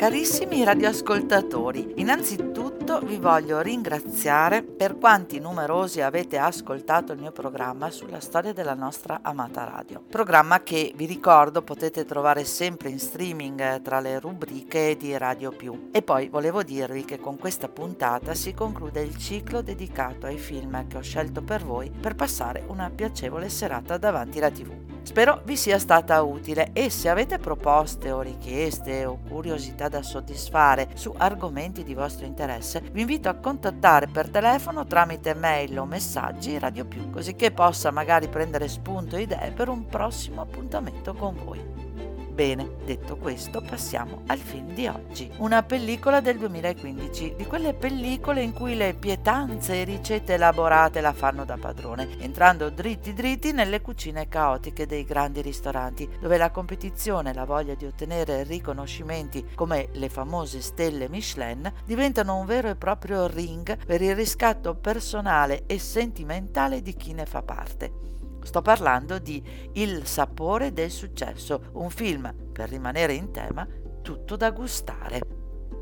Carissimi radioascoltatori, innanzitutto vi voglio ringraziare per quanti numerosi avete ascoltato il mio programma sulla storia della nostra amata radio. Programma che, vi ricordo, potete trovare sempre in streaming tra le rubriche di Radio Più. E poi volevo dirvi che con questa puntata si conclude il ciclo dedicato ai film che ho scelto per voi per passare una piacevole serata davanti alla TV. Spero vi sia stata utile e se avete proposte o richieste o curiosità da soddisfare su argomenti di vostro interesse, vi invito a contattare per telefono tramite mail o messaggi Radio Più, così che possa magari prendere spunto e idee per un prossimo appuntamento con voi. Bene, detto questo, passiamo al film di oggi. Una pellicola del 2015, di quelle pellicole in cui le pietanze e ricette elaborate la fanno da padrone, entrando dritti nelle cucine caotiche dei grandi ristoranti, dove la competizione e la voglia di ottenere riconoscimenti come le famose stelle Michelin diventano un vero e proprio ring per il riscatto personale e sentimentale di chi ne fa parte. Sto parlando di Il sapore del successo, un film, per rimanere in tema, tutto da gustare.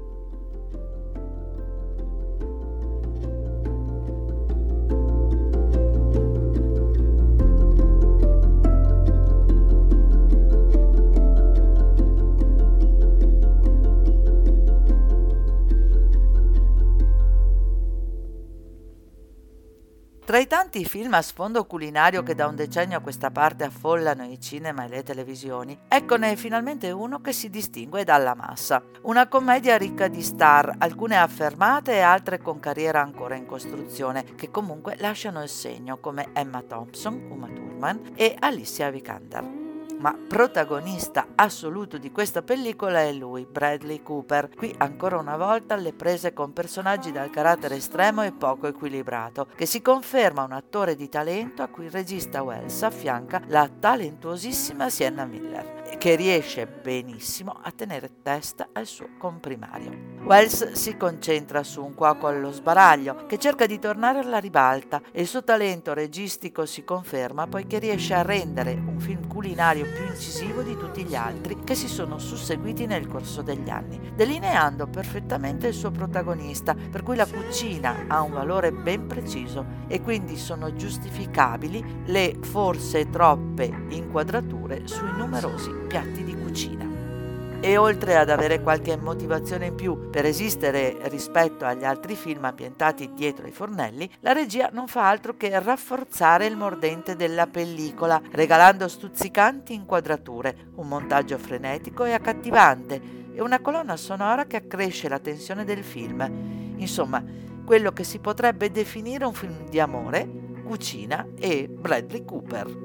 Tra i tanti film a sfondo culinario che da un decennio a questa parte affollano i cinema e le televisioni, eccone finalmente uno che si distingue dalla massa. Una commedia ricca di star, alcune affermate e altre con carriera ancora in costruzione, che comunque lasciano il segno come Emma Thompson, Uma Thurman e Alicia Vikander. Ma protagonista assoluto di questa pellicola è lui, Bradley Cooper, qui ancora una volta alle prese con personaggi dal carattere estremo e poco equilibrato, che si conferma un attore di talento a cui il regista Wells affianca la talentuosissima Sienna Miller, che riesce benissimo a tenere testa al suo comprimario. Wells si concentra su un cuoco allo sbaraglio che cerca di tornare alla ribalta e il suo talento registico si conferma poiché riesce a rendere un film culinario più incisivo di tutti gli altri che si sono susseguiti nel corso degli anni, delineando perfettamente il suo protagonista, per cui la cucina ha un valore ben preciso e quindi sono giustificabili le forse troppe inquadrature sui numerosi piatti di cucina. E oltre ad avere qualche motivazione in più per esistere rispetto agli altri film ambientati dietro ai fornelli, la regia non fa altro che rafforzare il mordente della pellicola, regalando stuzzicanti inquadrature, un montaggio frenetico e accattivante e una colonna sonora che accresce la tensione del film. Insomma, quello che si potrebbe definire un film di amore, cucina e Bradley Cooper.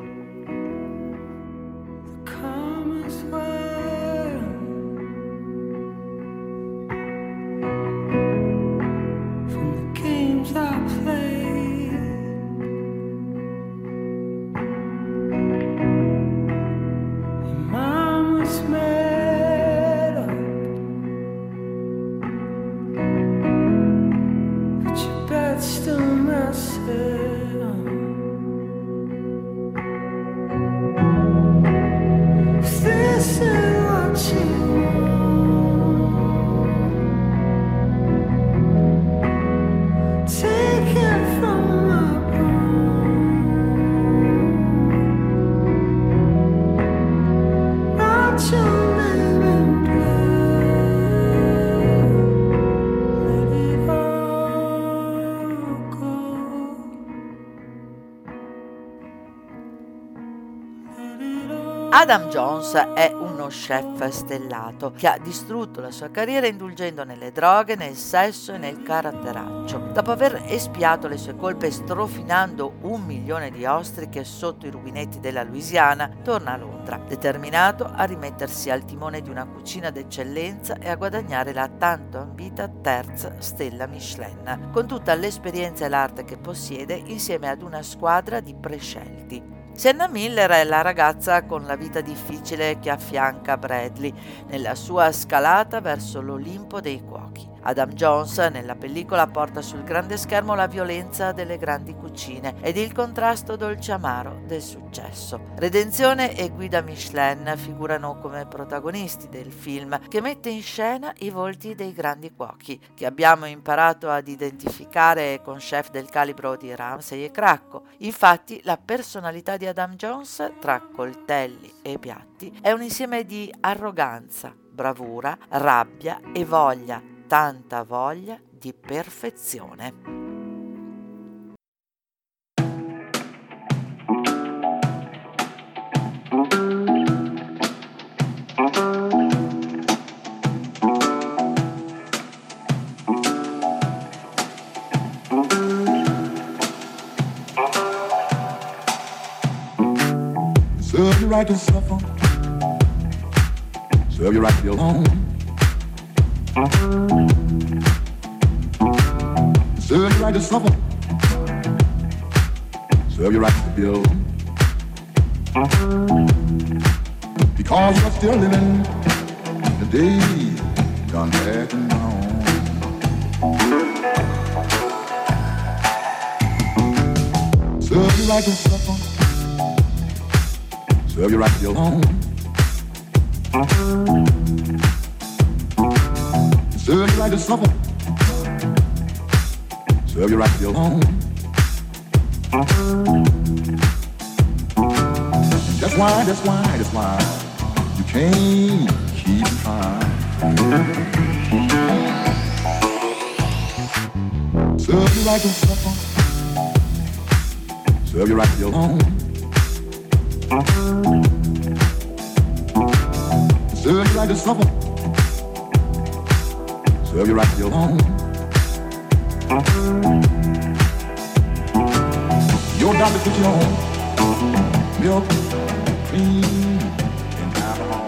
Adam Jones è uno chef stellato che ha distrutto la sua carriera indulgendo nelle droghe, nel sesso e nel caratteraccio. Dopo aver espiato le sue colpe strofinando 1 milione di ostriche sotto i rubinetti della Louisiana, torna a Londra, determinato a rimettersi al timone di una cucina d'eccellenza e a guadagnare la tanto ambita terza stella Michelin, con tutta l'esperienza e l'arte che possiede insieme ad una squadra di prescelti. Sienna Miller è la ragazza con la vita difficile che affianca Bradley nella sua scalata verso l'Olimpo dei cuochi. Adam Jones nella pellicola porta sul grande schermo la violenza delle grandi cucine ed il contrasto dolce amaro del successo. Redenzione e Guida Michelin figurano come protagonisti del film, che mette in scena i volti dei grandi cuochi che abbiamo imparato ad identificare con chef del calibro di Ramsay e Cracco. Infatti la personalità di Adam Jones tra coltelli e piatti è un insieme di arroganza, bravura, rabbia e voglia, tanta voglia di perfezione. Serve you right to suffer. Serve you right to be alone. Serve you right to suffer. Serve you right to be alone. Because you're still living the day gone back and gone. Serve you right to suffer. Serve you right to be alone. Serve you right to suffer. Serve you right to be alone. That's why you can't keep trying. Serve you right to suffer. Serve you right to be alone. Serve you right to suffer. Serve you right to be alone. Your doctor put you on milk, cream, and alcohol.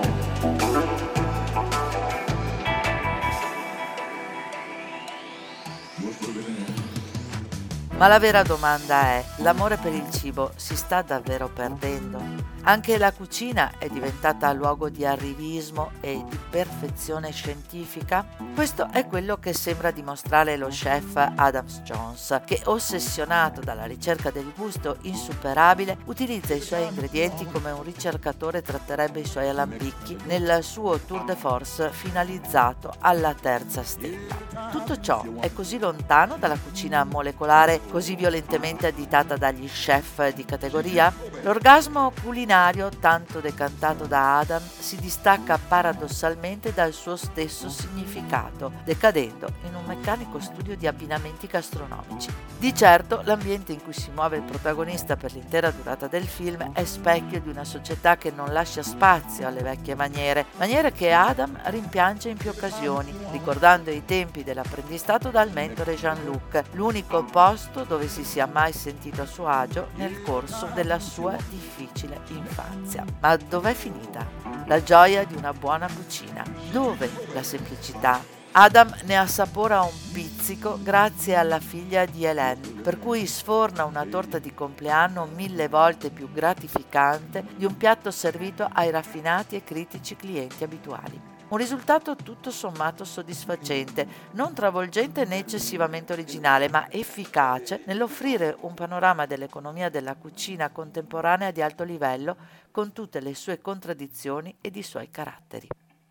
Ma la vera domanda è: l'amore per il cibo si sta davvero perdendo? Anche la cucina è diventata luogo di arrivismo e di perfezione scientifica? Questo è quello che sembra dimostrare lo chef Adam Jones, che, ossessionato dalla ricerca del gusto insuperabile, utilizza i suoi ingredienti come un ricercatore tratterebbe i suoi alambicchi nel suo tour de force finalizzato alla terza stella. Tutto ciò è così lontano dalla cucina molecolare, così violentemente additata dagli chef di categoria? L'orgasmo culinario tanto decantato da Adam si distacca paradossalmente dal suo stesso significato, decadendo in un meccanico studio di abbinamenti gastronomici. Di certo l'ambiente in cui si muove il protagonista per l'intera durata del film è specchio di una società che non lascia spazio alle vecchie maniere che Adam rimpiange in più occasioni, ricordando i tempi dell'apprendistato dal mentore Jean-Luc, l'unico posto dove si sia mai sentito a suo agio nel corso della sua difficile infanzia. Ma dov'è finita la gioia di una buona cucina? Dove la semplicità? Adam ne assapora un pizzico grazie alla figlia di Hélène, per cui sforna una torta di compleanno 1000 volte più gratificante di un piatto servito ai raffinati e critici clienti abituali. Un risultato tutto sommato soddisfacente, non travolgente né eccessivamente originale, ma efficace nell'offrire un panorama dell'economia della cucina contemporanea di alto livello, con tutte le sue contraddizioni ed i suoi caratteri.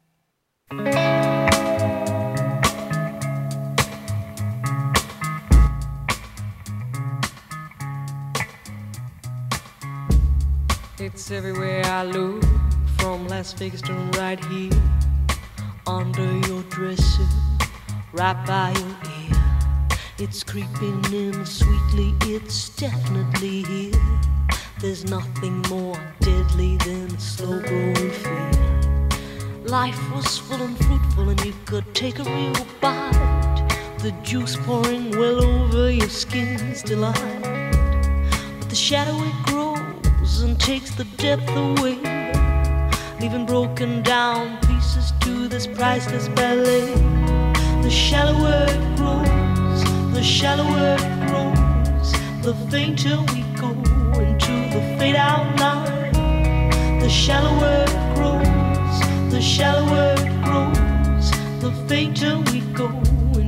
It's everywhere I look, from Las Vegas to right here. Under your dresser, right by your ear. It's creeping in sweetly, it's definitely here. There's nothing more deadly than a slow-growing fear. Life was full and fruitful and you could take a real bite. The juice pouring well over your skin's delight. But the shadow it grows and takes the depth away, leaving broken down pieces to this priceless ballet. The shallower it grows, the shallower it grows, the fainter we go into the fade out line. The shallower it grows, the shallower it grows, the fainter we go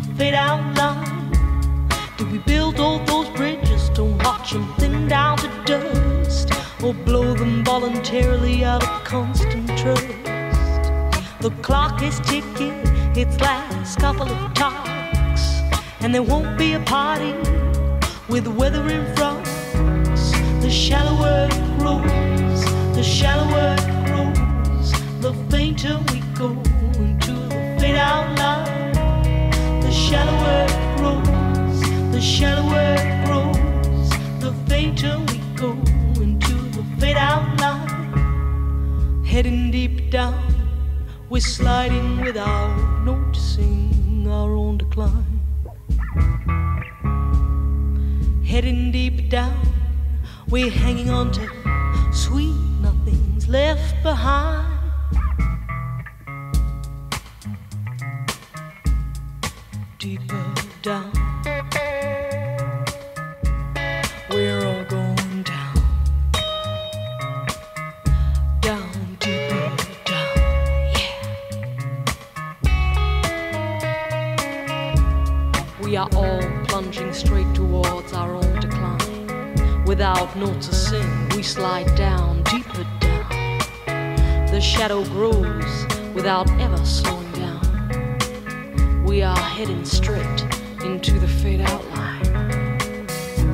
fade out line? Do we build all those bridges to watch them thin down to dust, or blow them voluntarily out of constant trust? The clock is ticking its last couple of talks, and there won't be a party with weather in front. The shallower it grows, the shallower it grows, the fainter we go into the fade out line. The shallower it grows, the shallower it grows, the fainter we go into the fade out line. Heading deep down, we're sliding without noticing our own decline. Heading deep down, we're hanging on to sweet nothings left behind. Deeper down, we're all going down. Down, deeper down, yeah. We are all plunging straight towards our own decline. Without noticing, we slide down, deeper down. The shadow grows without ever slowing down. We are heading straight into the fade out line.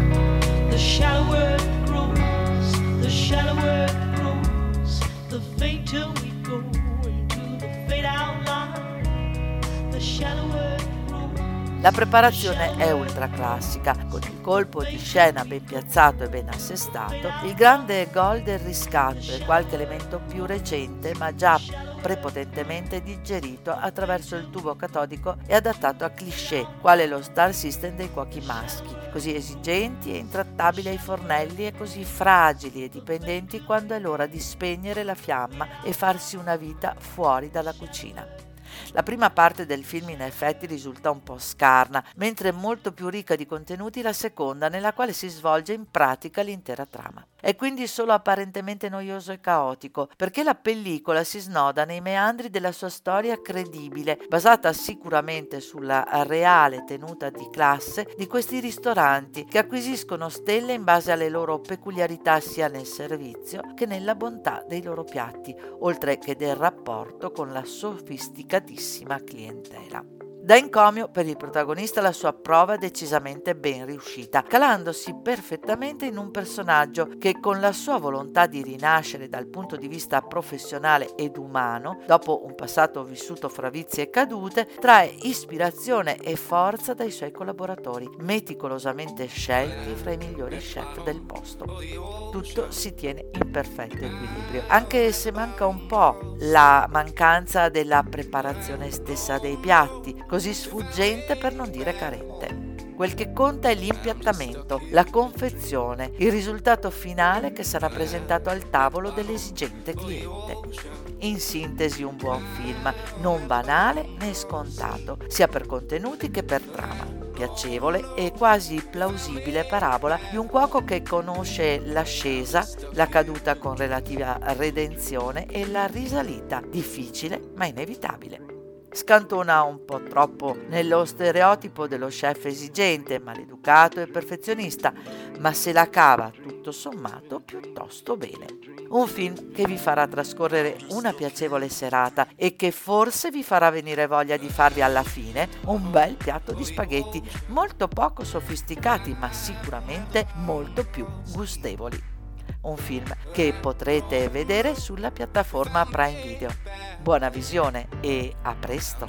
The shallower it grows, the shallower it grows, the fainter we go into the fade out line. The shallower it grows. La preparazione è ultra classica, con il colpo di scena ben piazzato e ben assestato, il grande gol del riscatto e qualche elemento più recente ma già prepotentemente digerito attraverso il tubo catodico e adattato a cliché, quale lo star system dei cuochi maschi, così esigenti e intrattabili ai fornelli e così fragili e dipendenti quando è l'ora di spegnere la fiamma e farsi una vita fuori dalla cucina. La prima parte del film in effetti risulta un po' scarna, mentre è molto più ricca di contenuti la seconda, nella quale si svolge in pratica l'intera trama. È quindi solo apparentemente noioso e caotico, perché la pellicola si snoda nei meandri della sua storia credibile, basata sicuramente sulla reale tenuta di classe di questi ristoranti che acquisiscono stelle in base alle loro peculiarità sia nel servizio che nella bontà dei loro piatti, oltre che del rapporto con la sofisticatissima clientela. Da encomio per il protagonista la sua prova è decisamente ben riuscita, calandosi perfettamente in un personaggio che con la sua volontà di rinascere dal punto di vista professionale ed umano, dopo un passato vissuto fra vizi e cadute, trae ispirazione e forza dai suoi collaboratori, meticolosamente scelti fra i migliori chef del posto. Tutto si tiene in perfetto equilibrio, anche se manca un po' la mancanza della preparazione stessa dei piatti, così sfuggente per non dire carente. Quel che conta è l'impiattamento, la confezione, il risultato finale che sarà presentato al tavolo dell'esigente cliente. In sintesi un buon film, non banale né scontato, sia per contenuti che per trama. Piacevole e quasi plausibile parabola di un cuoco che conosce l'ascesa, la caduta con relativa redenzione e la risalita, difficile ma inevitabile. Scantona un po' troppo nello stereotipo dello chef esigente, maleducato e perfezionista, ma se la cava tutto sommato piuttosto bene. Un film che vi farà trascorrere una piacevole serata e che forse vi farà venire voglia di farvi alla fine un bel piatto di spaghetti molto poco sofisticati, ma sicuramente molto più gustevoli. Un film che potrete vedere sulla piattaforma Prime Video. Buona visione e a presto!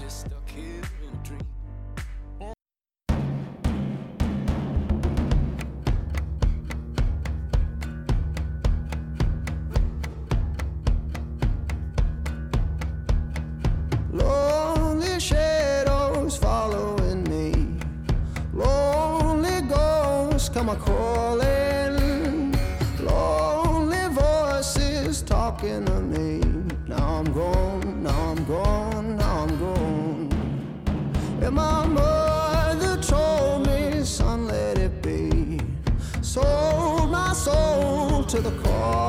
Lonely shadows following me, lonely ghosts come a-calling, lonely voices talking to me. Now I'm gone, now I'm gone, now I'm gone. And my mother told me, son, let it be. Sold my soul to the cause.